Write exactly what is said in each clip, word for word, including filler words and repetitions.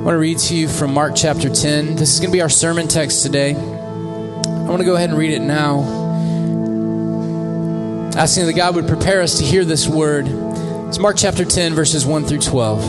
want to read to you from Mark chapter ten. This is going to be our sermon text today. I want to go ahead and read it now, asking that God would prepare us to hear this word. It's Mark chapter ten, verses one through twelve.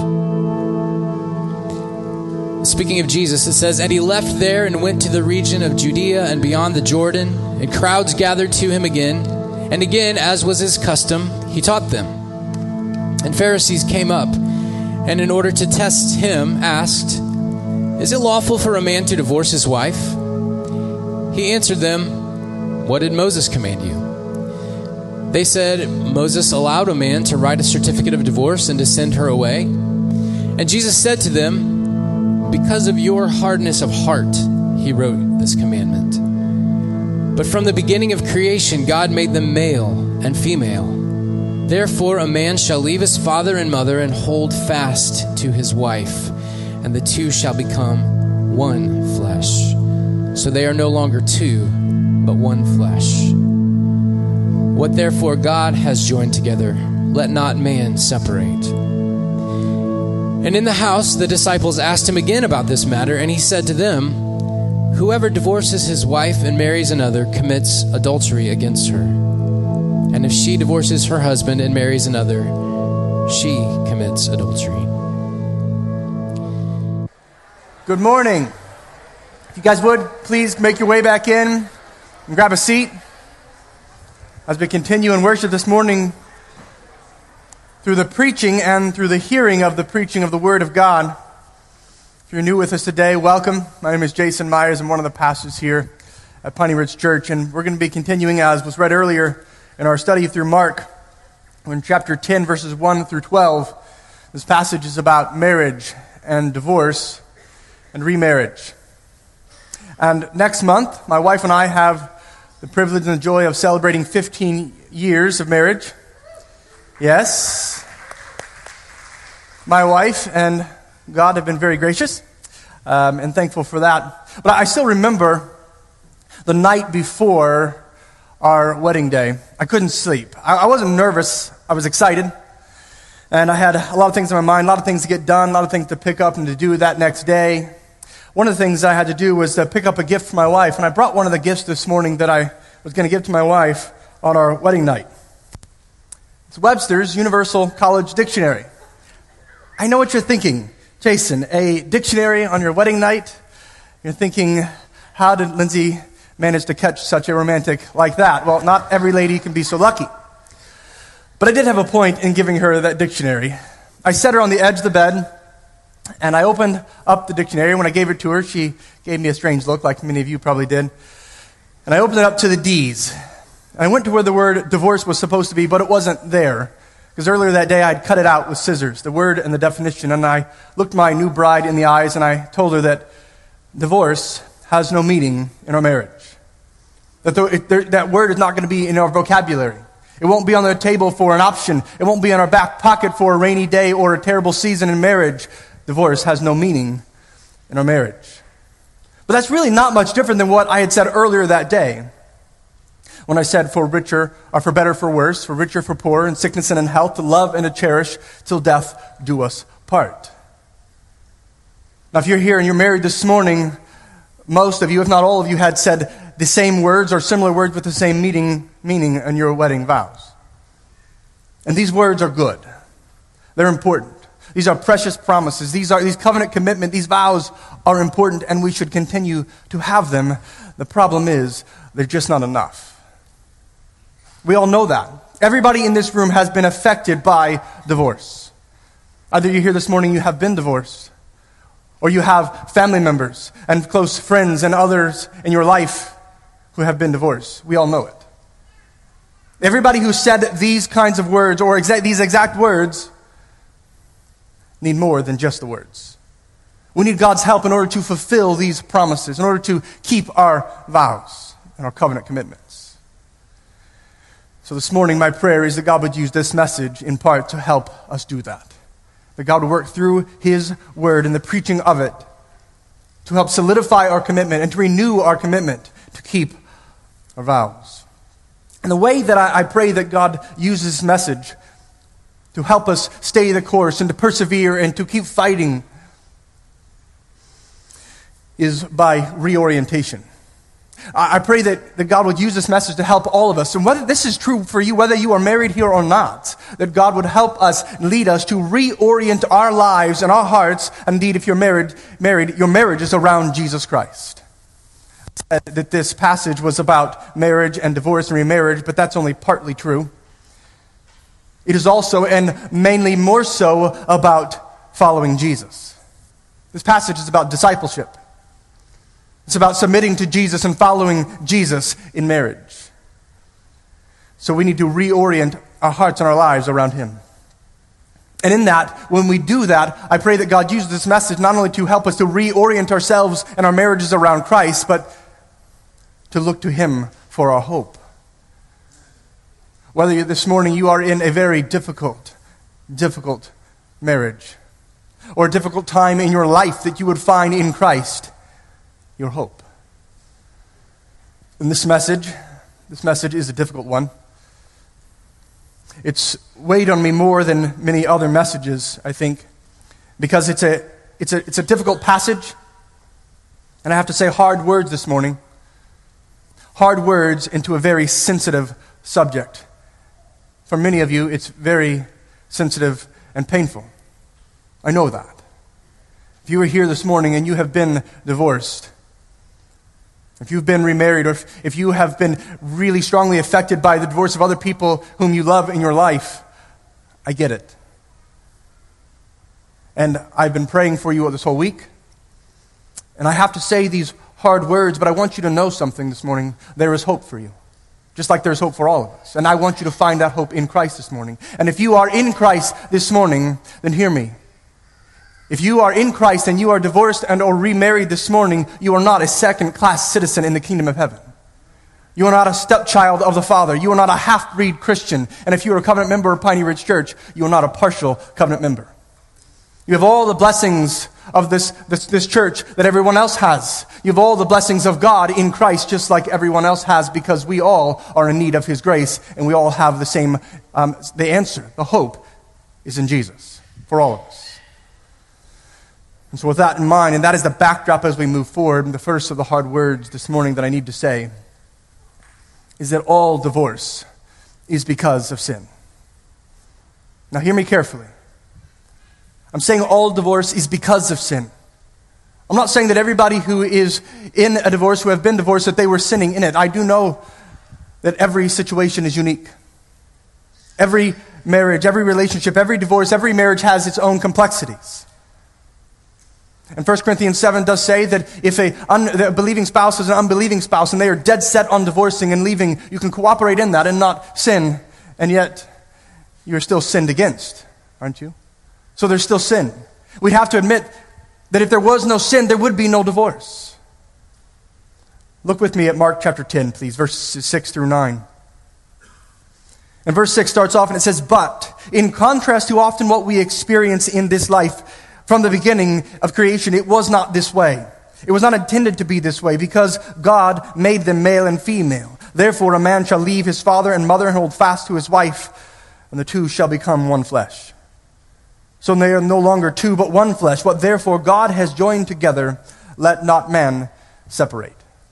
Speaking of Jesus, it says, "And he left there and went to the region of Judea and beyond the Jordan, and crowds gathered to him again. And again, as was his custom, he taught them. And Pharisees came up, and in order to test him, asked, 'Is it lawful for a man to divorce his wife?' He answered them, 'What did Moses command you?' They said, 'Moses allowed a man to write a certificate of divorce and to send her away.' And Jesus said to them, 'Because of your hardness of heart, he wrote this commandment. But from the beginning of creation, God made them male and female. Therefore, a man shall leave his father and mother and hold fast to his wife, and the two shall become one flesh. So they are no longer two, but one flesh. What therefore God has joined together, let not man separate.' And in the house, the disciples asked him again about this matter, and he said to them, 'Whoever divorces his wife and marries another commits adultery against her. And if she divorces her husband and marries another, she commits adultery.'" Good morning. If you guys would, please make your way back in and grab a seat as we continue in worship this morning through the preaching and through the hearing of the preaching of the Word of God. If you're new with us today, welcome. My name is Jason Myers. I'm one of the pastors here at Piney Ridge Church, and we're going to be continuing, as was read earlier, in our study through Mark. We're in chapter ten, verses one through twelve. This passage is about marriage and divorce and remarriage. And next month, my wife and I have the privilege and the joy of celebrating fifteen years of marriage. Yes. My wife and God have been very gracious, um, and thankful for that. But I still remember the night before our wedding day. I couldn't sleep. I, I wasn't nervous. I was excited. And I had a lot of things in my mind, a lot of things to get done, a lot of things to pick up and to do that next day. One of the things I had to do was to pick up a gift for my wife. And I brought one of the gifts this morning that I was going to give to my wife on our wedding night. It's Webster's Universal College Dictionary. I know what you're thinking. Jason, a dictionary on your wedding night? You're thinking, how did Lindsay manage to catch such a romantic like that? Well, not every lady can be so lucky. But I did have a point in giving her that dictionary. I set her on the edge of the bed, and I opened up the dictionary. When I gave it to her, she gave me a strange look, like many of you probably did. And I opened it up to the D's. And I went to where the word divorce was supposed to be, but it wasn't there. Because earlier that day, I'd cut it out with scissors, the word and the definition. And I looked my new bride in the eyes, and I told her that divorce has no meaning in our marriage. That the, it, there, that word is not going to be in our vocabulary. It won't be on the table for an option. It won't be in our back pocket for a rainy day or a terrible season in marriage. Divorce has no meaning in our marriage. But that's really not much different than what I had said earlier that day, when I said, for richer, or for better, for worse, for richer, for poorer, in sickness and in health, to love and to cherish, till death do us part. Now, if you're here and you're married this morning, most of you, if not all of you, had said the same words or similar words with the same meaning, meaning in your wedding vows. And these words are good. They're important. These are precious promises. These are these covenant commitment, these vows are important, and we should continue to have them. The problem is, they're just not enough. We all know that. Everybody in this room has been affected by divorce. Either you're here this morning, you have been divorced, or you have family members and close friends and others in your life who have been divorced. We all know it. Everybody who said these kinds of words, or exa- these exact words, need more than just the words. We need God's help in order to fulfill these promises, in order to keep our vows and our covenant commitments. So this morning, my prayer is that God would use this message in part to help us do that. That God would work through His Word and the preaching of it to help solidify our commitment and to renew our commitment to keep our vows. And the way that I, I pray that God uses this message to help us stay the course and to persevere and to keep fighting is by reorientation. I pray that, that God would use this message to help all of us. And whether this is true for you, whether you are married here or not, that God would help us, lead us to reorient our lives and our hearts. Indeed, if you're married, married, your marriage is around Jesus Christ. I said that this passage was about marriage and divorce and remarriage, but that's only partly true. It is also, and mainly more so, about following Jesus. This passage is about discipleship. It's about submitting to Jesus and following Jesus in marriage. So we need to reorient our hearts and our lives around Him. And in that, when we do that, I pray that God uses this message not only to help us to reorient ourselves and our marriages around Christ, but to look to Him for our hope. Whether this morning you are in a very difficult, difficult marriage, or a difficult time in your life that you would find in Christ your hope. And this message, this message is a difficult one. It's weighed on me more than many other messages, I think, because it's a it's a it's a difficult passage, and I have to say hard words this morning. Hard words into a very sensitive subject. For many of you, it's very sensitive and painful. I know that. If you are here this morning and you have been divorced, if you've been remarried, or if, if you have been really strongly affected by the divorce of other people whom you love in your life, I get it. And I've been praying for you this whole week. And I have to say these hard words, but I want you to know something this morning. There is hope for you, just like there's hope for all of us. And I want you to find that hope in Christ this morning. And if you are in Christ this morning, then hear me. If you are in Christ and you are divorced and or remarried this morning, you are not a second-class citizen in the kingdom of heaven. You are not a stepchild of the Father. You are not a half-breed Christian. And if you are a covenant member of Piney Ridge Church, you are not a partial covenant member. You have all the blessings of this, this, this church that everyone else has. You have all the blessings of God in Christ just like everyone else has, because we all are in need of His grace and we all have the same, um, the answer, the hope is in Jesus for all of us. And so with that in mind, and that is the backdrop as we move forward, the first of the hard words this morning that I need to say is that all divorce is because of sin. Now hear me carefully. I'm saying all divorce is because of sin. I'm not saying that everybody who is in a divorce, who have been divorced, that they were sinning in it. I do know that every situation is unique. Every marriage, every relationship, every divorce, every marriage has its own complexities. And First Corinthians seven does say that if a, un, a believing spouse is an unbelieving spouse and they are dead set on divorcing and leaving, you can cooperate in that and not sin, and yet you're still sinned against, aren't you? So there's still sin. We'd have to admit that if there was no sin, there would be no divorce. Look with me at Mark chapter ten, please, verses six through nine. And verse six starts off and it says, "But in contrast to often what we experience in this life, from the beginning of creation, it was not this way. It was not intended to be this way, because God made them male and female. Therefore a man shall leave his father and mother and hold fast to his wife, and the two shall become one flesh. So they are no longer two, but one flesh. What therefore God has joined together, let not man separate."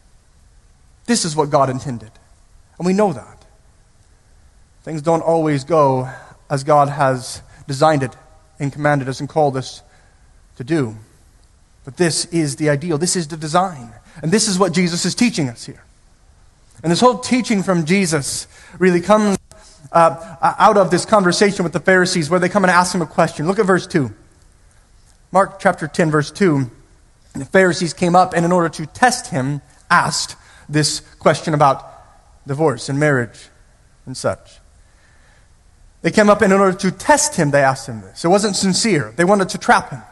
This is what God intended. And we know that. Things don't always go as God has designed it and commanded us and called us to do. But this is the ideal. This is the design. And this is what Jesus is teaching us here. And this whole teaching from Jesus really comes uh, out of this conversation with the Pharisees, where they come and ask him a question. Look at verse two. Mark chapter ten, verse two. And the Pharisees came up and in order to test him, asked this question about divorce and marriage and such. They came up and in order to test him, they asked him this. It wasn't sincere. They wanted to trap him.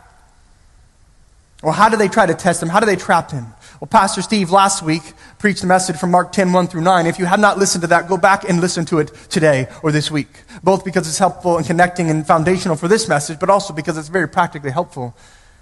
Well, how do they try to test him? How do they trap him? Well, Pastor Steve last week preached a message from Mark ten, one through nine. If you have not listened to that, go back and listen to it today or this week. Both because it's helpful and connecting and foundational for this message, but also because it's very practically helpful.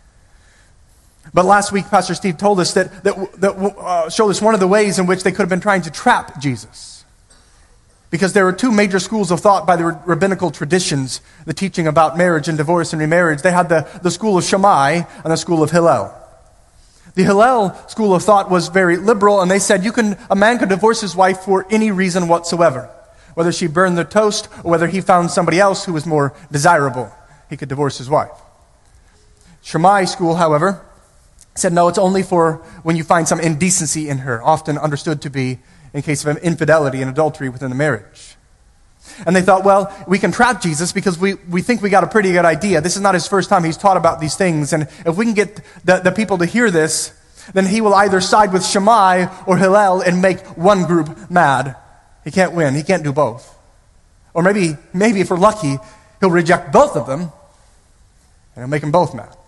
But last week, Pastor Steve told us that, that, that uh, showed us one of the ways in which they could have been trying to trap Jesus. Because there were two major schools of thought by the rabbinical traditions, the teaching about marriage and divorce and remarriage. They had the, the school of Shammai and the school of Hillel. The Hillel school of thought was very liberal, and they said you can a man could divorce his wife for any reason whatsoever. Whether she burned the toast or whether he found somebody else who was more desirable, he could divorce his wife. Shammai school, however, said no, it's only for when you find some indecency in her, often understood to be in case of infidelity and adultery within the marriage. And they thought, well, we can trap Jesus because we, we think we got a pretty good idea. This is not his first time he's taught about these things. And if we can get the, the people to hear this, then he will either side with Shammai or Hillel and make one group mad. He can't win. He can't do both. Or maybe, maybe if we're lucky, he'll reject both of them and he'll make them both mad.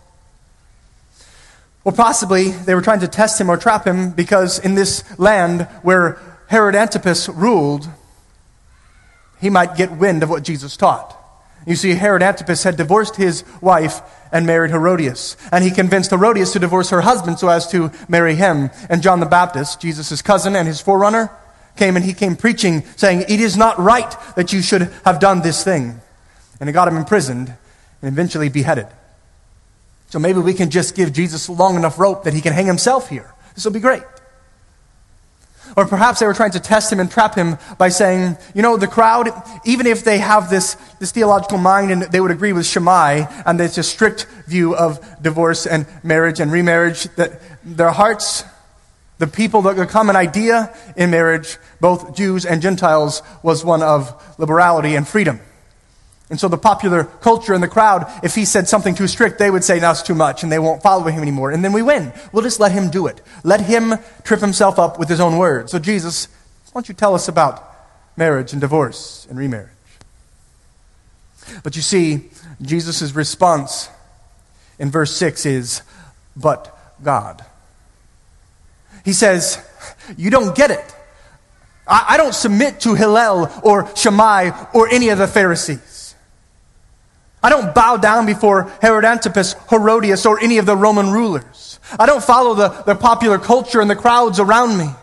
Or possibly they were trying to test him or trap him because in this land where Herod Antipas ruled, he might get wind of what Jesus taught. You see, Herod Antipas had divorced his wife and married Herodias. And he convinced Herodias to divorce her husband so as to marry him. And John the Baptist, Jesus' cousin and his forerunner, came and he came preaching, saying, it is not right that you should have done this thing. And it got him imprisoned and eventually beheaded. So maybe we can just give Jesus long enough rope that he can hang himself here. This will be great. Or perhaps they were trying to test him and trap him by saying, you know, the crowd, even if they have this, this theological mind and they would agree with Shammai, and there's a strict view of divorce and marriage and remarriage, that their hearts, the people that would come an idea in marriage, both Jews and Gentiles, was one of liberality and freedom. And so the popular culture in the crowd, if he said something too strict, they would say, that's too much, and they won't follow him anymore. And then we win. We'll just let him do it. Let him trip himself up with his own words. So Jesus, why don't you tell us about marriage and divorce and remarriage? But you see, Jesus' response in verse six is, but God. He says, you don't get it. I, I don't submit to Hillel or Shammai or any of the Pharisees. I don't bow down before Herod Antipas, Herodias, or any of the Roman rulers. I don't follow the, the popular culture and the crowds around me.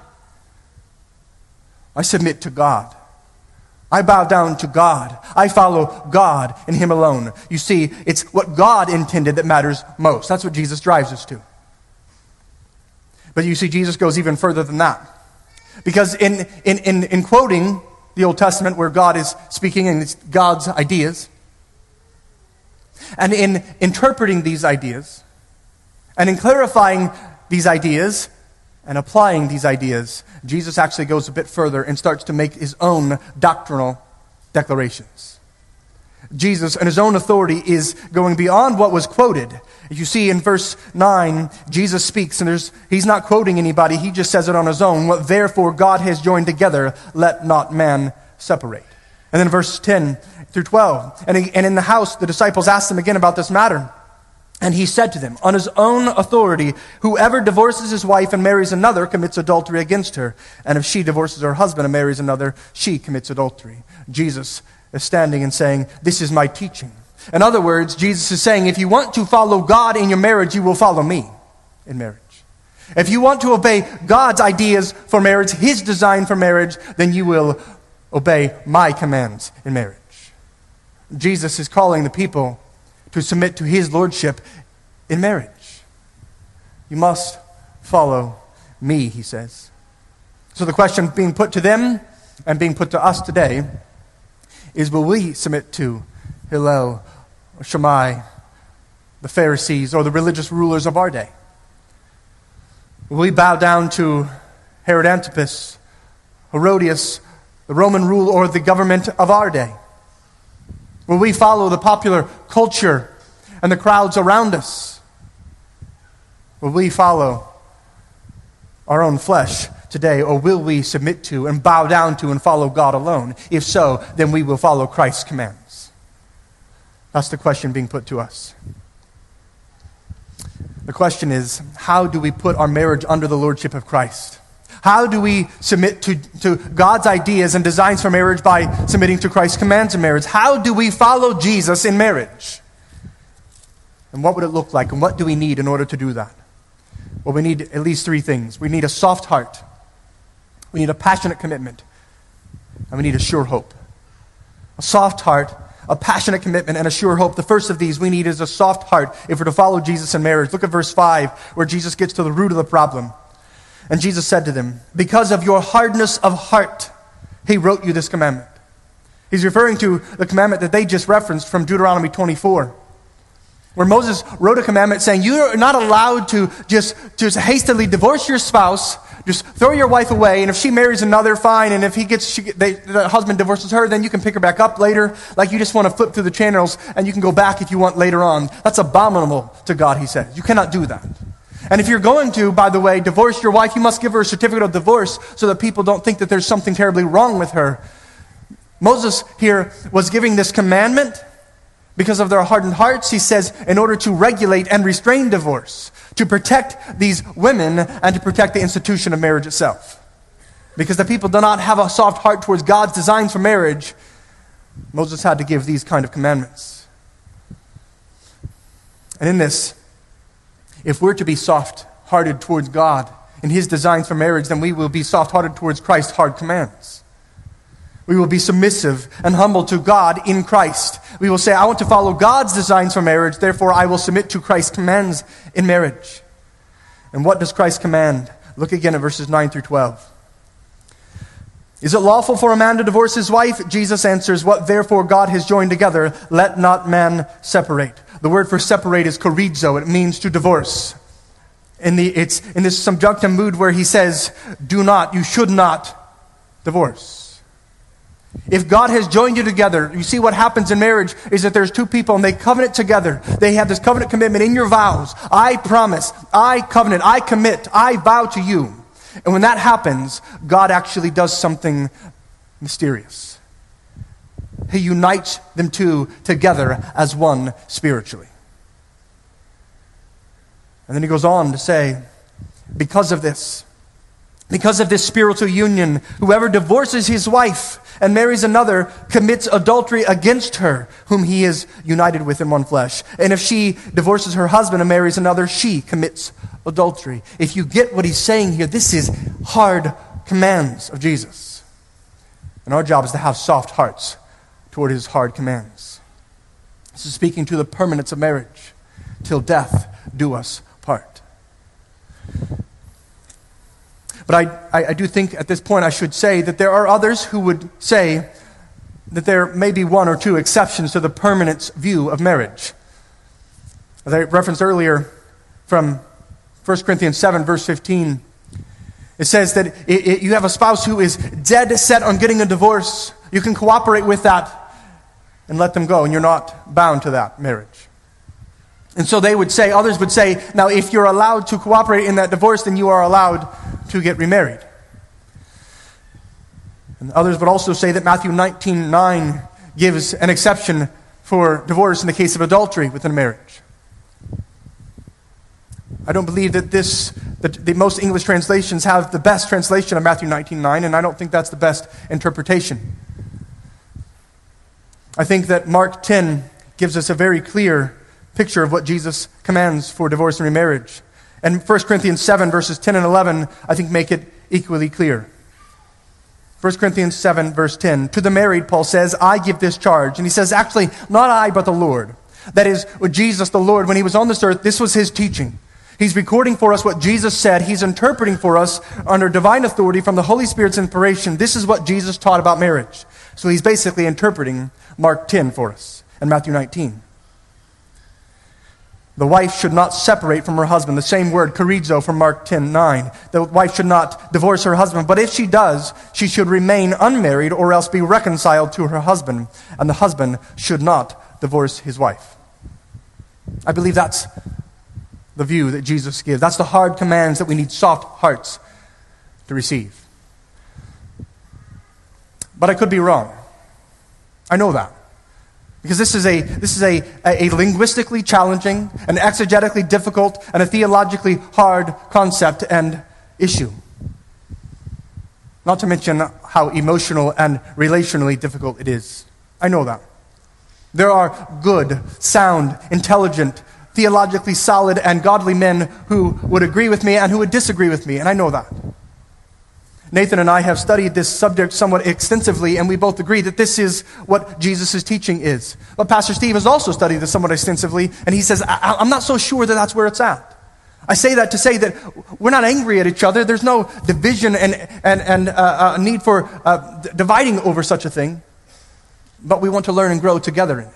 I submit to God. I bow down to God. I follow God and Him alone. You see, it's what God intended that matters most. That's what Jesus drives us to. But you see, Jesus goes even further than that. Because in, in, in, in quoting the Old Testament where God is speaking and it's God's ideas, and in interpreting these ideas, and in clarifying these ideas, and applying these ideas, Jesus actually goes a bit further and starts to make his own doctrinal declarations. Jesus, in his own authority, is going beyond what was quoted. You see in verse nine, Jesus speaks, and there's, he's not quoting anybody, he just says it on his own. What therefore God has joined together, let not man separate. And then verse ten through twelve, and, he, and in the house the disciples asked him again about this matter. And he said to them, on his own authority, whoever divorces his wife and marries another commits adultery against her. And if she divorces her husband and marries another, she commits adultery. Jesus is standing and saying, this is my teaching. In other words, Jesus is saying, if you want to follow God in your marriage, you will follow me in marriage. If you want to obey God's ideas for marriage, His design for marriage, then you will obey my commands in marriage. Jesus is calling the people to submit to His lordship in marriage. You must follow me, He says. So the question being put to them and being put to us today is, will we submit to Hillel or Shammai, the Pharisees, or the religious rulers of our day? Will we bow down to Herod Antipas, Herodias, the Roman rule, or the government of our day? Will we follow the popular culture and the crowds around us? Will we follow our own flesh today, or will we submit to and bow down to and follow God alone? If so, then we will follow Christ's commands. That's the question being put to us. The question is, how do we put our marriage under the lordship of Christ? How do we submit to, to God's ideas and designs for marriage by submitting to Christ's commands in marriage? How do we follow Jesus in marriage? And what would it look like? And what do we need in order to do that? Well, we need at least three things. We need a soft heart. We need a passionate commitment. And we need a sure hope. A soft heart, a passionate commitment, and a sure hope. The first of these we need is a soft heart if we're to follow Jesus in marriage. Look at verse five, where Jesus gets to the root of the problem. And Jesus said to them, because of your hardness of heart, he wrote you this commandment. He's referring to the commandment that they just referenced from Deuteronomy twenty-four. Where Moses wrote a commandment saying you're not allowed to just, just hastily divorce your spouse, just throw your wife away, and if she marries another, fine, and if he gets, she, they, the husband divorces her, then you can pick her back up later, like you just want to flip through the channels, and you can go back if you want later on. That's abominable to God, he says. You cannot do that. And if you're going to, by the way, divorce your wife, you must give her a certificate of divorce so that people don't think that there's something terribly wrong with her. Moses here was giving this commandment because of their hardened hearts, he says, in order to regulate and restrain divorce, to protect these women and to protect the institution of marriage itself. Because the people do not have a soft heart towards God's designs for marriage, Moses had to give these kind of commandments. And in this, if we're to be soft-hearted towards God in his designs for marriage, then we will be soft-hearted towards Christ's hard commands. We will be submissive and humble to God in Christ. We will say, I want to follow God's designs for marriage, therefore I will submit to Christ's commands in marriage. And what does Christ command? Look again at verses nine through twelve. Is it lawful for a man to divorce his wife? Jesus answers, what therefore God has joined together, let not man separate. The word for separate is chorizo. It means to divorce. In the, it's in this subjunctive mood where he says, do not, you should not divorce. If God has joined you together, you see what happens in marriage is that there's two people and they covenant together. They have this covenant commitment in your vows. I promise, I covenant, I commit, I vow to you. And when that happens, God actually does something mysterious. He unites them two together as one spiritually. And then he goes on to say, because of this, because of this spiritual union, whoever divorces his wife and marries another commits adultery against her, whom he is united with in one flesh. And if she divorces her husband and marries another, she commits adultery. If you get what he's saying here, this is hard commands of Jesus. And our job is to have soft hearts toward his hard commands. This is speaking to the permanence of marriage. Till death do us part. But I, I, I do think at this point I should say that there are others who would say that there may be one or two exceptions to the permanence view of marriage. As I referenced earlier from First Corinthians seven, verse fifteen, it says that it, it, you have a spouse who is dead set on getting a divorce. You can cooperate with that and let them go, and you're not bound to that marriage. And so they would say, others would say, now if you're allowed to cooperate in that divorce, then you are allowed to get remarried. And others would also say that Matthew nineteen nine gives an exception for divorce in the case of adultery within a marriage. I don't believe that this, that the most English translations have the best translation of Matthew nineteen nine, and I don't think that's the best interpretation. I think that Mark ten gives us a very clear picture of what Jesus commands for divorce and remarriage. And First Corinthians seven, verses ten and eleven, I think make it equally clear. First Corinthians seven, verse ten. To the married, Paul says, I give this charge. And he says, actually, not I, but the Lord. That is, with Jesus, the Lord, when he was on this earth, this was his teaching. He's recording for us what Jesus said. He's interpreting for us under divine authority from the Holy Spirit's inspiration. This is what Jesus taught about marriage. So he's basically interpreting Mark ten for us and Matthew nineteen. The wife should not separate from her husband. The same word, chorizo, from Mark ten nine. The wife should not divorce her husband. But if she does, she should remain unmarried or else be reconciled to her husband. And the husband should not divorce his wife. I believe that's the view that Jesus gives. That's the hard commands that we need soft hearts to receive. But I could be wrong. I know that. Because this is a this is a, a linguistically challenging, an exegetically difficult, and a theologically hard concept and issue. Not to mention how emotional and relationally difficult it is. I know that. There are good, sound, intelligent, theologically solid, and godly men who would agree with me and who would disagree with me, and I know that. Nathan and I have studied this subject somewhat extensively, and we both agree that this is what Jesus' teaching is. But Pastor Steve has also studied this somewhat extensively, and he says, I- I'm not so sure that that's where it's at. I say that to say that we're not angry at each other. There's no division and, and, and uh, a need for uh, d- dividing over such a thing. But we want to learn and grow together in it.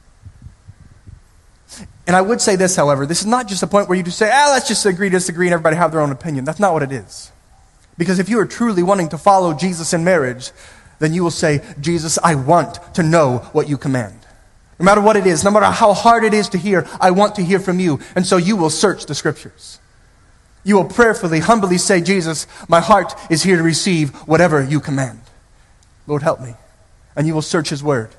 And I would say this, however, this is not just a point where you just say, ah, let's just agree, disagree, and everybody have their own opinion. That's not what it is. Because if you are truly wanting to follow Jesus in marriage, then you will say, Jesus, I want to know what you command. No matter what it is, no matter how hard it is to hear, I want to hear from you. And so you will search the scriptures. You will prayerfully, humbly say, Jesus, my heart is here to receive whatever you command. Lord, help me. And you will search his word.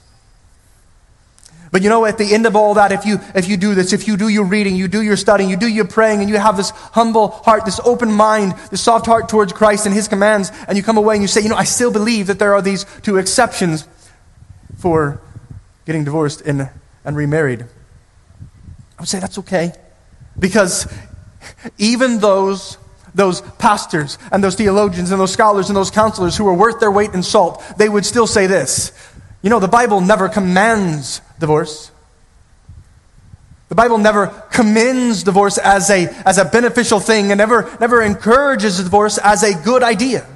But you know, at the end of all that, if you if you do this, if you do your reading, you do your studying, you do your praying, and you have this humble heart, this open mind, this soft heart towards Christ and his commands, and you come away and you say, you know, I still believe that there are these two exceptions for getting divorced and, and remarried. I would say that's okay. Because even those, those pastors and those theologians and those scholars and those counselors who are worth their weight in salt, they would still say this. You know, the Bible never commands divorce. The Bible never commends divorce as a, as a beneficial thing, and never, never encourages divorce as a good idea.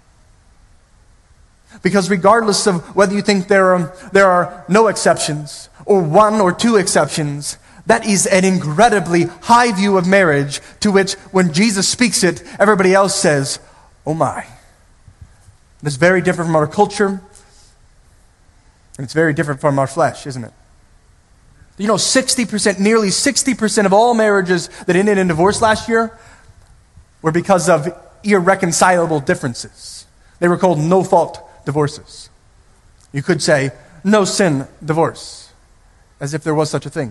Because regardless of whether you think there are, there are no exceptions, or one or two exceptions, that is an incredibly high view of marriage, to which when Jesus speaks it, everybody else says, oh my. It's very different from our culture. And it's very different from our flesh, isn't it? You know, sixty percent, nearly sixty percent of all marriages that ended in divorce last year were because of irreconcilable differences. They were called no-fault divorces. You could say, no-sin divorce, as if there was such a thing.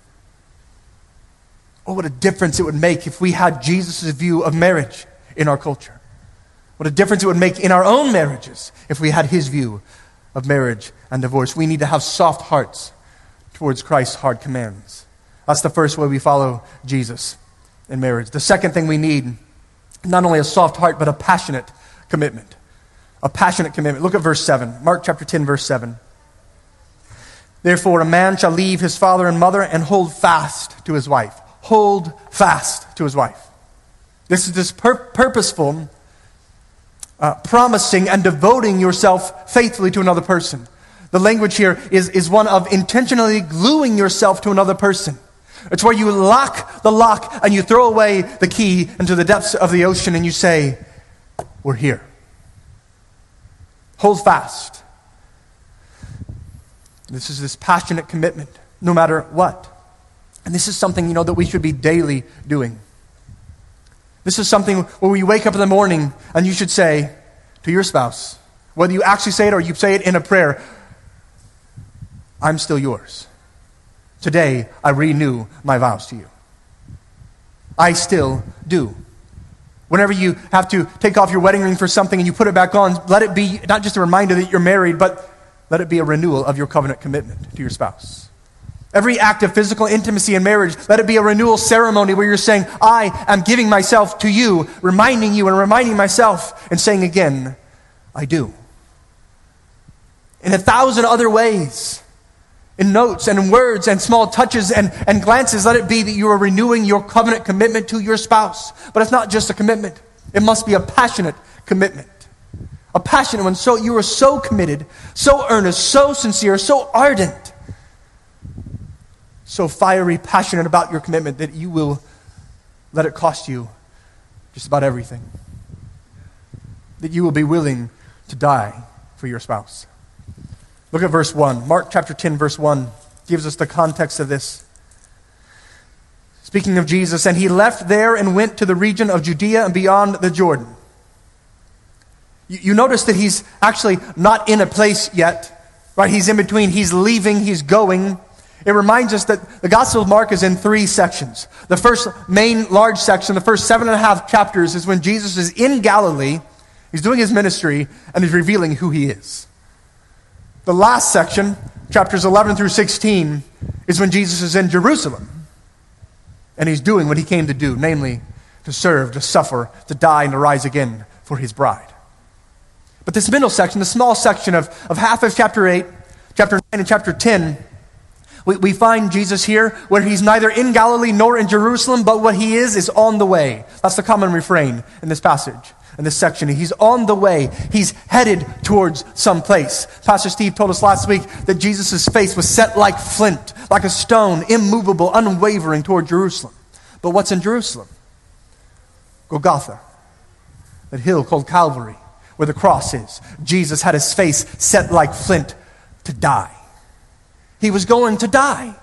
Oh, what a difference it would make if we had Jesus' view of marriage in our culture. What a difference it would make in our own marriages if we had his view of marriage and divorce. We need to have soft hearts towards Christ's hard commands. That's the first way we follow Jesus in marriage. The second thing we need, not only a soft heart, but a passionate commitment. A passionate commitment. Look at verse seven. Mark chapter ten, verse seven. Therefore, a man shall leave his father and mother and hold fast to his wife. Hold fast to his wife. This is this pur- purposeful Uh, promising and devoting yourself faithfully to another person. The language here is, is one of intentionally gluing yourself to another person. It's where you lock the lock and you throw away the key into the depths of the ocean and you say, we're here. Hold fast. This is this passionate commitment, no matter what. And this is something, you know, that we should be daily doing. This is something where you wake up in the morning and you should say to your spouse, whether you actually say it or you say it in a prayer, I'm still yours. Today, I renew my vows to you. I still do. Whenever you have to take off your wedding ring for something and you put it back on, let it be not just a reminder that you're married, but let it be a renewal of your covenant commitment to your spouse. Every act of physical intimacy in marriage, let it be a renewal ceremony where you're saying, I am giving myself to you, reminding you and reminding myself, and saying again, I do. In a thousand other ways, in notes and in words and small touches and, and glances, let it be that you are renewing your covenant commitment to your spouse. But it's not just a commitment. It must be a passionate commitment. A passionate one. So you are so committed, so earnest, so sincere, so ardent, so fiery, passionate about your commitment that you will let it cost you just about everything. That you will be willing to die for your spouse. Look at verse one. Mark chapter ten, verse one gives us the context of this. Speaking of Jesus, and he left there and went to the region of Judea and beyond the Jordan. You, you notice that he's actually not in a place yet, right? He's in between. He's leaving, he's going. It reminds us that the Gospel of Mark is in three sections. The first main large section, the first seven and a half chapters, is when Jesus is in Galilee, he's doing his ministry, and he's revealing who he is. The last section, chapters eleven through sixteen, is when Jesus is in Jerusalem, and he's doing what he came to do, namely to serve, to suffer, to die, and to rise again for his bride. But this middle section, the small section of, of half of chapter eight, chapter nine, and chapter ten, we, we find Jesus here where he's neither in Galilee nor in Jerusalem, but what he is is on the way. That's the common refrain in this passage, in this section. He's on the way. He's headed towards some place. Pastor Steve told us last week that Jesus' face was set like flint, like a stone, immovable, unwavering toward Jerusalem. But what's in Jerusalem? Golgotha, that hill called Calvary, where the cross is. Jesus had his face set like flint to die. He was going to die.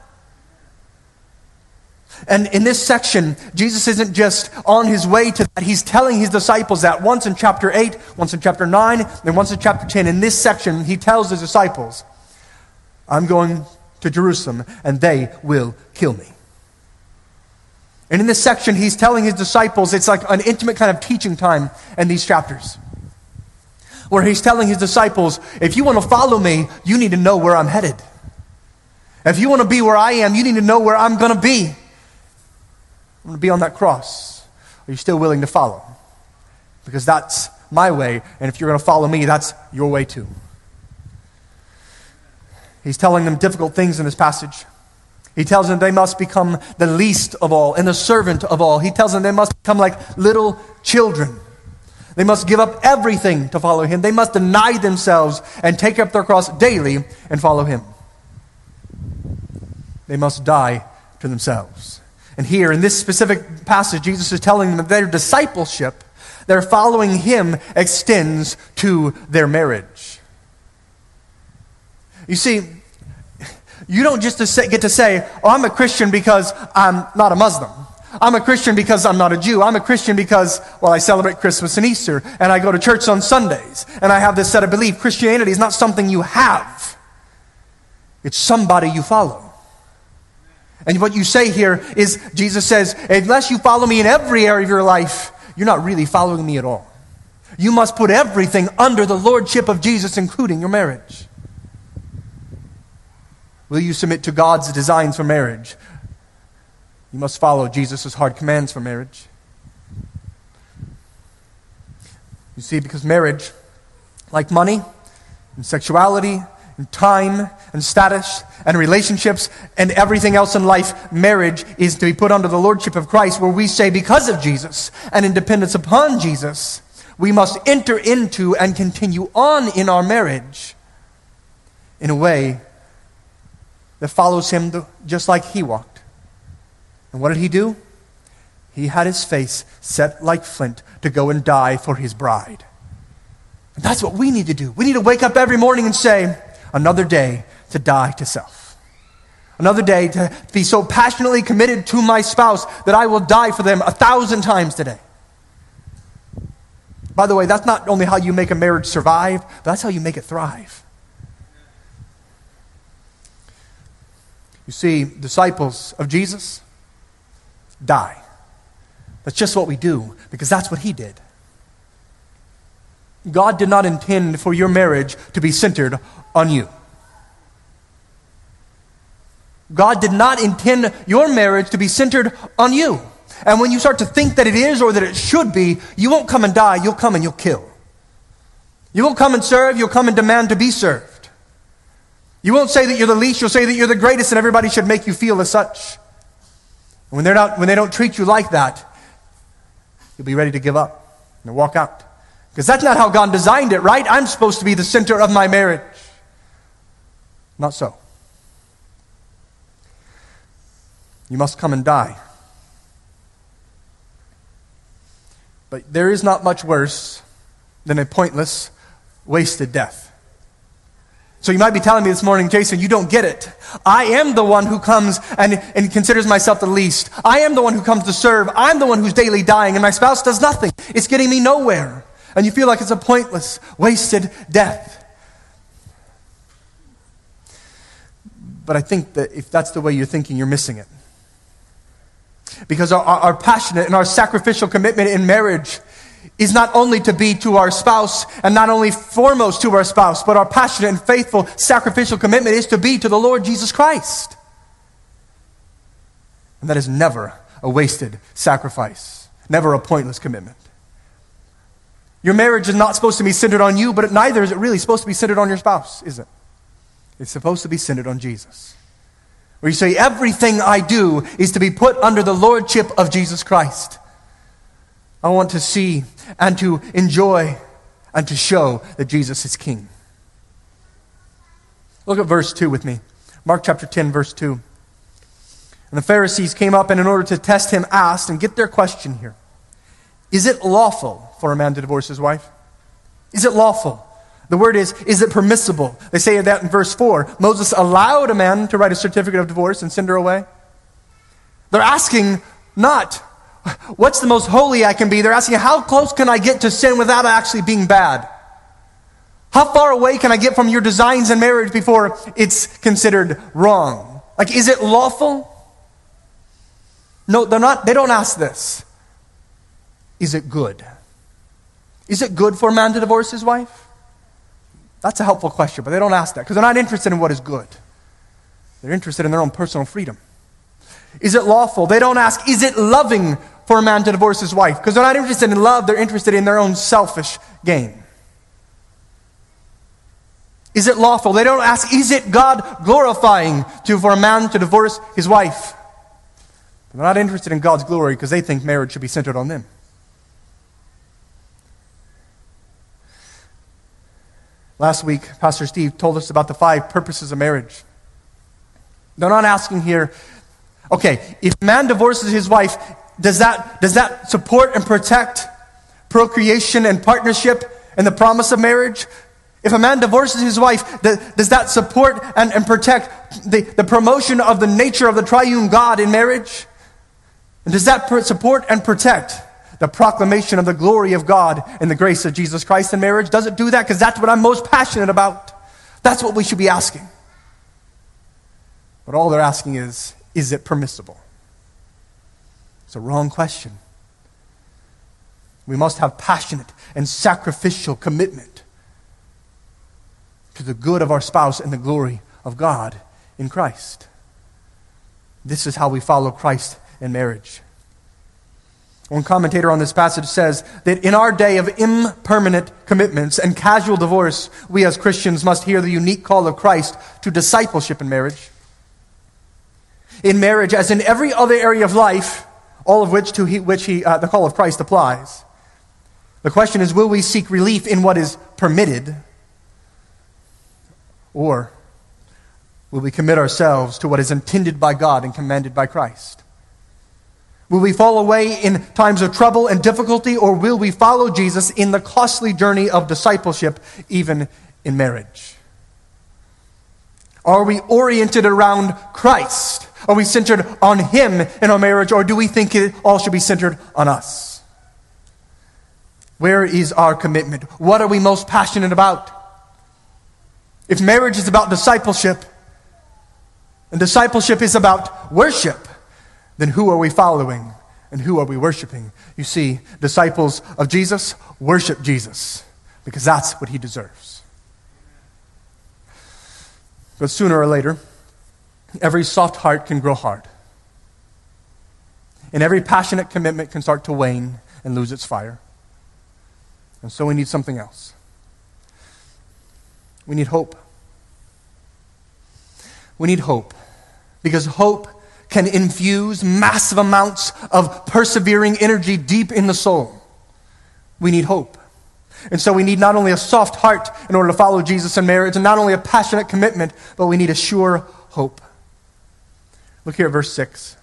And in this section, Jesus isn't just on his way to that. He's telling his disciples that once in chapter eight, once in chapter nine, and once in chapter ten. In this section, he tells his disciples, I'm going to Jerusalem, and they will kill me. And in this section, he's telling his disciples, it's like an intimate kind of teaching time in these chapters, where he's telling his disciples, if you want to follow me, you need to know where I'm headed. If you want to be where I am, you need to know where I'm going to be. I'm going to be on that cross. Are you still willing to follow? Because that's my way, and if you're going to follow me, that's your way too. He's telling them difficult things in this passage. He tells them they must become the least of all and the servant of all. He tells them they must become like little children. They must give up everything to follow him. They must deny themselves and take up their cross daily and follow him. They must die to themselves. And here in this specific passage, Jesus is telling them that their discipleship, their following him, extends to their marriage. You see, you don't just get to say, oh, I'm a Christian because I'm not a Muslim. I'm a Christian because I'm not a Jew. I'm a Christian because, well, I celebrate Christmas and Easter, and I go to church on Sundays, and I have this set of belief. Christianity is not something you have. It's somebody you follow. And what you say here is, Jesus says, unless you follow me in every area of your life, you're not really following me at all. You must put everything under the lordship of Jesus, including your marriage. Will you submit to God's designs for marriage? You must follow Jesus' hard commands for marriage. You see, because marriage, like money and sexuality and time and status and relationships and everything else in life, marriage is to be put under the lordship of Christ, where we say because of Jesus and in dependence upon Jesus, we must enter into and continue on in our marriage in a way that follows him just like he walked. And what did he do? He had his face set like flint to go and die for his bride. And that's what we need to do. We need to wake up every morning and say, another day to die to self. Another day to be so passionately committed to my spouse that I will die for them a thousand times today. By the way, that's not only how you make a marriage survive, but that's how you make it thrive. You see, disciples of Jesus die. That's just what we do, because that's what he did. God did not intend for your marriage to be centered on you. God did not intend your marriage to be centered on you. And when you start to think that it is or that it should be, you won't come and die, you'll come and you'll kill. You won't come and serve, you'll come and demand to be served. You won't say that you're the least, you'll say that you're the greatest, and everybody should make you feel as such. When they're not, when they don't treat you like that, you'll be ready to give up and walk out. Because that's not how God designed it, right? I'm supposed to be the center of my marriage. Not so. You must come and die. But there is not much worse than a pointless, wasted death. So you might be telling me this morning, Jason, you don't get it. I am the one who comes and, and considers myself the least. I am the one who comes to serve. I'm the one who's daily dying, and my spouse does nothing. It's getting me nowhere. And you feel like it's a pointless, wasted death. But I think that if that's the way you're thinking, you're missing it. Because our, our, our passionate and our sacrificial commitment in marriage is not only to be to our spouse and not only foremost to our spouse, but our passionate and faithful sacrificial commitment is to be to the Lord Jesus Christ. And that is never a wasted sacrifice, never a pointless commitment. Your marriage is not supposed to be centered on you, but neither is it really supposed to be centered on your spouse, is it? It's supposed to be centered on Jesus. Where you say, everything I do is to be put under the lordship of Jesus Christ. I want to see and to enjoy and to show that Jesus is King. Look at verse two with me. Mark chapter ten, verse two. And the Pharisees came up and in order to test him asked, and get their question here. Is it lawful for a man to divorce his wife? Is it lawful? The word is, is it permissible? They say that in verse four. Moses allowed a man to write a certificate of divorce and send her away. They're asking not, what's the most holy I can be? They're asking, how close can I get to sin without actually being bad? How far away can I get from your designs in marriage before it's considered wrong? Like, is it lawful? No, they're not. They don't ask this. Is it good? Is it good for a man to divorce his wife? That's a helpful question, but they don't ask that because they're not interested in what is good. They're interested in their own personal freedom. Is it lawful? They don't ask, is it loving for a man to divorce his wife? Because they're not interested in love, they're interested in their own selfish gain. Is it lawful? They don't ask, is it God glorifying to for a man to divorce his wife? They're not interested in God's glory because they think marriage should be centered on them. Last week, Pastor Steve told us about the five purposes of marriage. They're not asking here, okay, if a man divorces his wife, does that, does that support and protect procreation and partnership and the promise of marriage? If a man divorces his wife, does that support and, and protect the, the promotion of the nature of the triune God in marriage? And does that support and protect the proclamation of the glory of God and the grace of Jesus Christ in marriage? Does it do that? Because that's what I'm most passionate about. That's what we should be asking. But all they're asking is, is it permissible? It's a wrong question. We must have passionate and sacrificial commitment to the good of our spouse and the glory of God in Christ. This is how we follow Christ in marriage. One commentator on this passage says that in our day of impermanent commitments and casual divorce, we as Christians must hear the unique call of Christ to discipleship in marriage. In marriage, as in every other area of life, all of which to he, which he, uh, the call of Christ applies. The question is, will we seek relief in what is permitted, or will we commit ourselves to what is intended by God and commanded by Christ? Will we fall away in times of trouble and difficulty, or will we follow Jesus in the costly journey of discipleship, even in marriage? Are we oriented around Christ? Are we centered on Him in our marriage, or do we think it all should be centered on us? Where is our commitment? What are we most passionate about? If marriage is about discipleship, and discipleship is about worship, then who are we following and who are we worshiping? You see, disciples of Jesus worship Jesus because that's what He deserves. But sooner or later, every soft heart can grow hard. And every passionate commitment can start to wane and lose its fire. And so we need something else. We need hope. We need hope. Because hope can infuse massive amounts of persevering energy deep in the soul. We need hope. And so we need not only a soft heart in order to follow Jesus in marriage, and not only a passionate commitment, but we need a sure hope. Look here at verse six.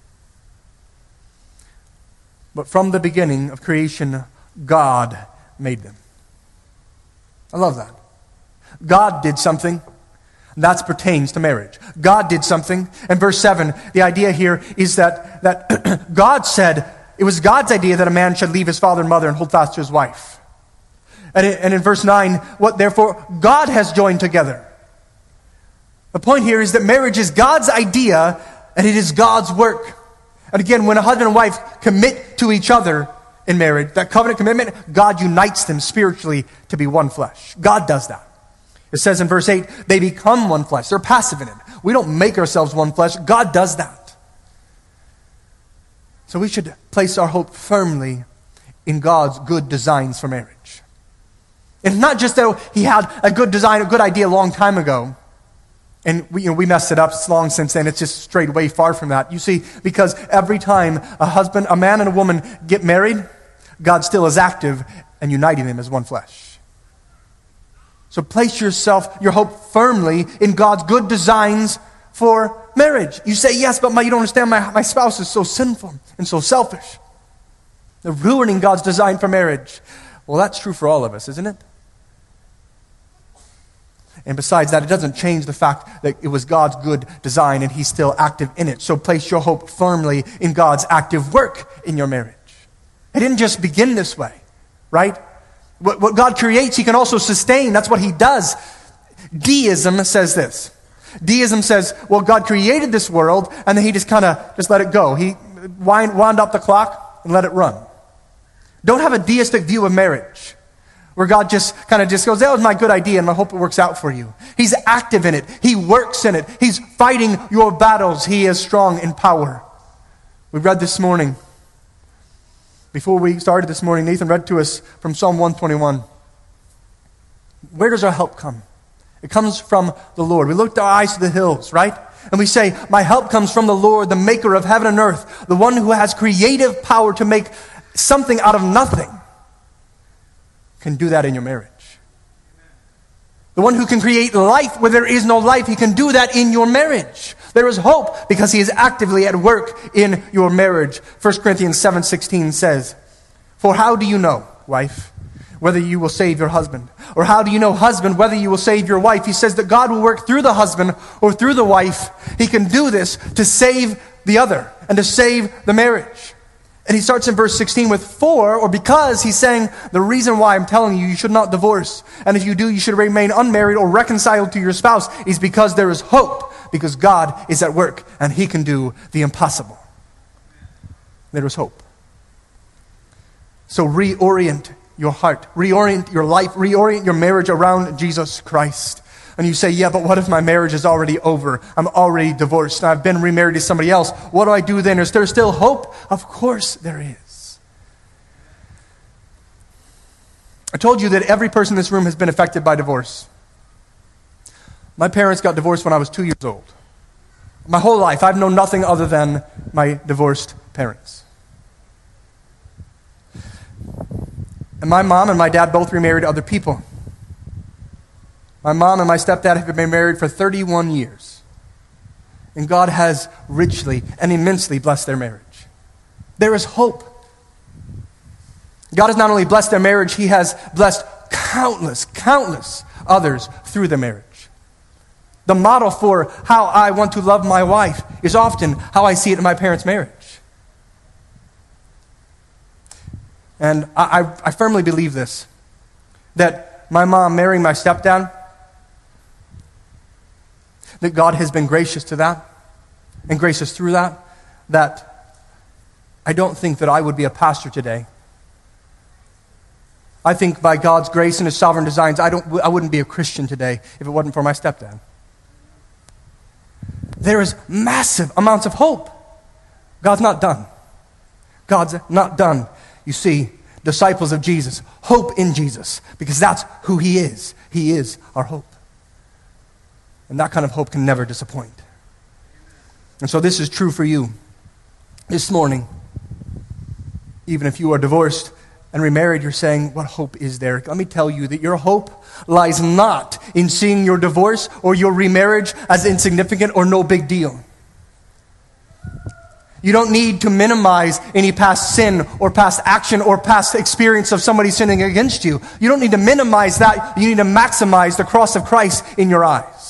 But from the beginning of creation, God made them. I love that. God did something. That pertains to marriage. God did something. And verse seven, the idea here is that, that God said, it was God's idea that a man should leave his father and mother and hold fast to his wife. And in, and in verse nine, what therefore God has joined together. The point here is that marriage is God's idea and it is God's work. And again, when a husband and wife commit to each other in marriage, that covenant commitment, God unites them spiritually to be one flesh. God does that. It says in verse eight, they become one flesh. They're passive in it. We don't make ourselves one flesh. God does that. So we should place our hope firmly in God's good designs for marriage. It's not just that he had a good design, a good idea a long time ago, and we, you know, we messed it up long since then. It's just strayed way far from that. You see, because every time a husband, a man and a woman get married, God still is active and uniting them as one flesh. So place yourself, your hope firmly in God's good designs for marriage. You say, yes, but my, you don't understand, my, my spouse is so sinful and so selfish. They're ruining God's design for marriage. Well, that's true for all of us, isn't it? And besides that, it doesn't change the fact that it was God's good design and he's still active in it. So place your hope firmly in God's active work in your marriage. It didn't just begin this way, right? What, what God creates, he can also sustain. That's what he does. Deism says this. Deism says, well, God created this world and then he just kind of just let it go. He wind, wound up the clock and let it run. Don't have a deistic view of marriage, where God just kind of just goes, that was my good idea and I hope it works out for you. He's active in it. He works in it. He's fighting your battles. He is strong in power. We read this morning, before we started this morning, Nathan read to us from Psalm one twenty-one. Where does our help come? It comes from the Lord. We look to our eyes to the hills, right? And we say, my help comes from the Lord, the maker of heaven and earth, the one who has creative power to make something out of nothing. Can do that in your marriage. The one who can create life where there is no life, he can do that in your marriage. There is hope because he is actively at work in your marriage. First Corinthians seven sixteen says, for how do you know, wife, whether you will save your husband? Or how do you know, husband, whether you will save your wife? He says that God will work through the husband or through the wife. He can do this to save the other and to save the marriage. And he starts in verse sixteen with for, or because. He's saying the reason why I'm telling you you should not divorce, and if you do, you should remain unmarried or reconciled to your spouse, is because there is hope, because God is at work and he can do the impossible. There is hope. So reorient your heart, reorient your life, reorient your marriage around Jesus Christ. And you say, yeah, but what if my marriage is already over? I'm already divorced. I've been remarried to somebody else. What do I do then? Is there still hope? Of course there is. I told you that every person in this room has been affected by divorce. My parents got divorced when I was two years old. My whole life, I've known nothing other than my divorced parents. And my mom and my dad both remarried other people. My mom and my stepdad have been married for thirty-one years. And God has richly and immensely blessed their marriage. There is hope. God has not only blessed their marriage, he has blessed countless, countless others through the marriage. The model for how I want to love my wife is often how I see it in my parents' marriage. And I, I, I firmly believe this, that my mom marrying my stepdad, that God has been gracious to that and gracious through that, that I don't think that I would be a pastor today. I think by God's grace and his sovereign designs, I don't, I wouldn't be a Christian today if it wasn't for my stepdad. There is massive amounts of hope. God's not done. God's not done. You see, disciples of Jesus, hope in Jesus, because that's who he is. He is our hope. And that kind of hope can never disappoint. And so this is true for you this morning. Even if you are divorced and remarried, you're saying, what hope is there? Let me tell you that your hope lies not in seeing your divorce or your remarriage as insignificant or no big deal. You don't need to minimize any past sin or past action or past experience of somebody sinning against you. You don't need to minimize that. You need to maximize the cross of Christ in your eyes.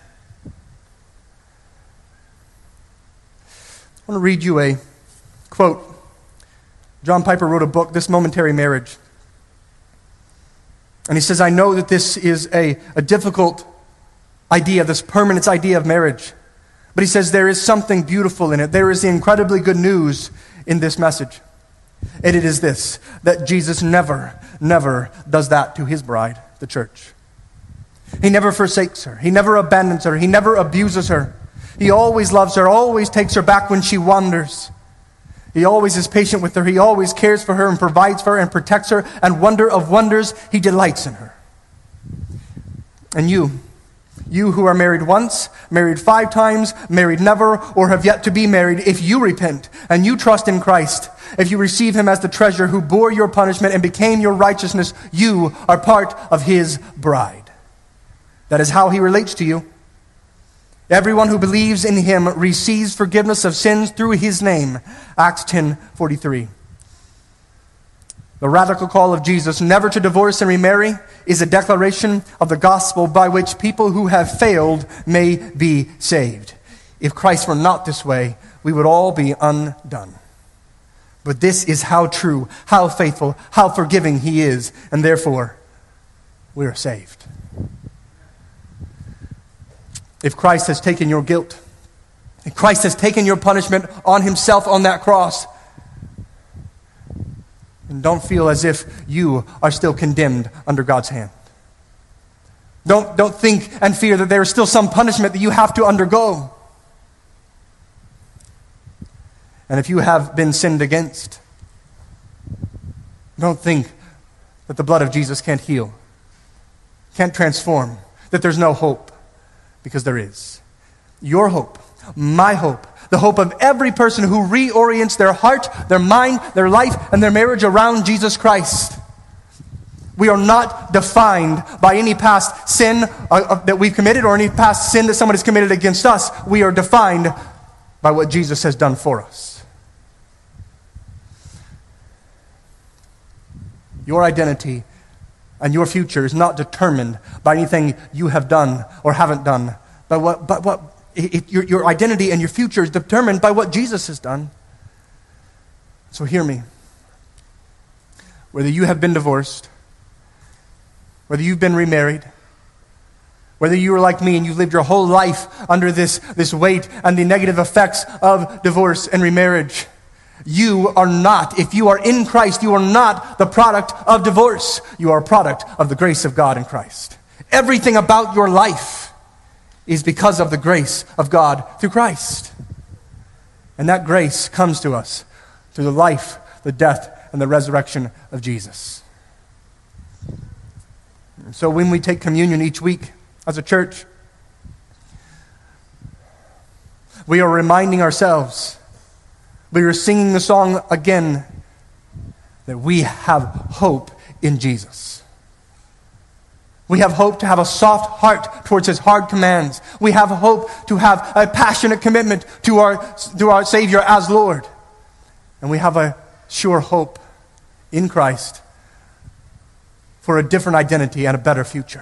I want to read you a quote. John Piper wrote a book, This Momentary Marriage. And he says, I know that this is a, a difficult idea, this permanence idea of marriage. But he says there is something beautiful in it. There is incredibly good news in this message. And it is this, that Jesus never, never does that to his bride, the church. He never forsakes her. He never abandons her. He never abuses her. He always loves her, always takes her back when she wanders. He always is patient with her. He always cares for her and provides for her and protects her. And wonder of wonders, he delights in her. And you, you who are married once, married five times, married never, or have yet to be married, if you repent and you trust in Christ, if you receive him as the treasure who bore your punishment and became your righteousness, you are part of his bride. That is how he relates to you. Everyone who believes in him receives forgiveness of sins through his name. Acts ten forty-three. The radical call of Jesus never to divorce and remarry is a declaration of the gospel by which people who have failed may be saved. If Christ were not this way, we would all be undone. But this is how true, how faithful, how forgiving he is, and therefore we are saved. If Christ has taken your guilt, if Christ has taken your punishment on himself on that cross, and don't feel as if you are still condemned under God's hand. Don't, don't think and fear that there is still some punishment that you have to undergo. And if you have been sinned against, don't think that the blood of Jesus can't heal, can't transform, that there's no hope, because there is. Your hope, my hope, the hope of every person who reorients their heart, their mind, their life, and their marriage around Jesus Christ. We are not defined by any past sin uh, that we've committed or any past sin that someone has committed against us. We are defined by what Jesus has done for us. Your identity and your future is not determined by anything you have done or haven't done, but what, but what it, it, your, your identity and your future is determined by what Jesus has done. So hear me. Whether you have been divorced, whether you've been remarried, whether you are like me and you've lived your whole life under this, this weight and the negative effects of divorce and remarriage, you are not, if you are in Christ, you are not the product of divorce. You are a product of the grace of God in Christ. Everything about your life is because of the grace of God through Christ. And that grace comes to us through the life, the death, and the resurrection of Jesus. And so when we take communion each week as a church, we are reminding ourselves, we are singing the song again, that we have hope in Jesus. We have hope to have a soft heart towards his hard commands. We have hope to have a passionate commitment to our, to our Savior as Lord. And we have a sure hope in Christ for a different identity and a better future.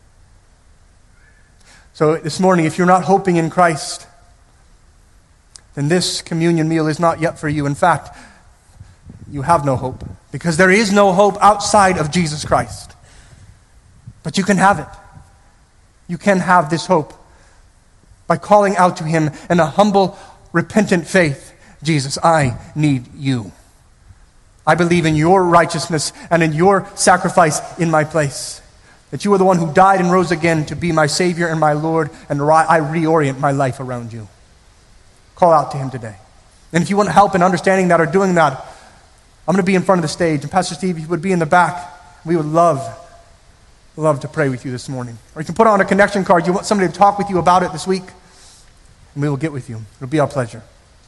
So this morning, if you're not hoping in Christ, then this communion meal is not yet for you. In fact, you have no hope, because there is no hope outside of Jesus Christ. But you can have it. You can have this hope by calling out to him in a humble, repentant faith. Jesus, I need you. I believe in your righteousness and in your sacrifice in my place. That you are the one who died and rose again to be my Savior and my Lord, and I reorient my life around you. Call out to him today. And if you want help in understanding that or doing that, I'm going to be in front of the stage, and Pastor Steve, you would be in the back. We would love, love to pray with you this morning. Or you can put on a connection card. You want somebody to talk with you about it this week, and we will get with you. It'll be our pleasure.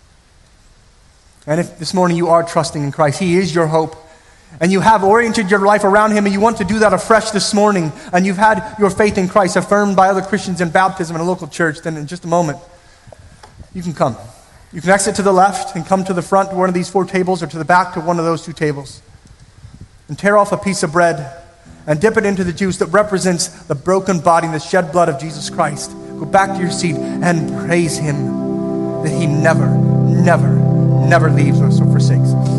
And if this morning you are trusting in Christ, he is your hope, and you have oriented your life around him, and you want to do that afresh this morning, and you've had your faith in Christ affirmed by other Christians in baptism in a local church, then in just a moment, you can come. You can exit to the left and come to the front to one of these four tables, or to the back to one of those two tables, and tear off a piece of bread and dip it into the juice that represents the broken body and the shed blood of Jesus Christ. Go back to your seat and praise him that he never, never, never leaves us or forsakes us.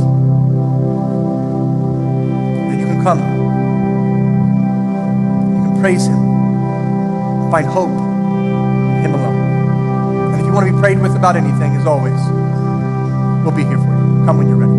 And you can come. You can praise him. Find hope in him alone. And if you want to be prayed with about anything, as always, we'll be here for you. Come when you're ready.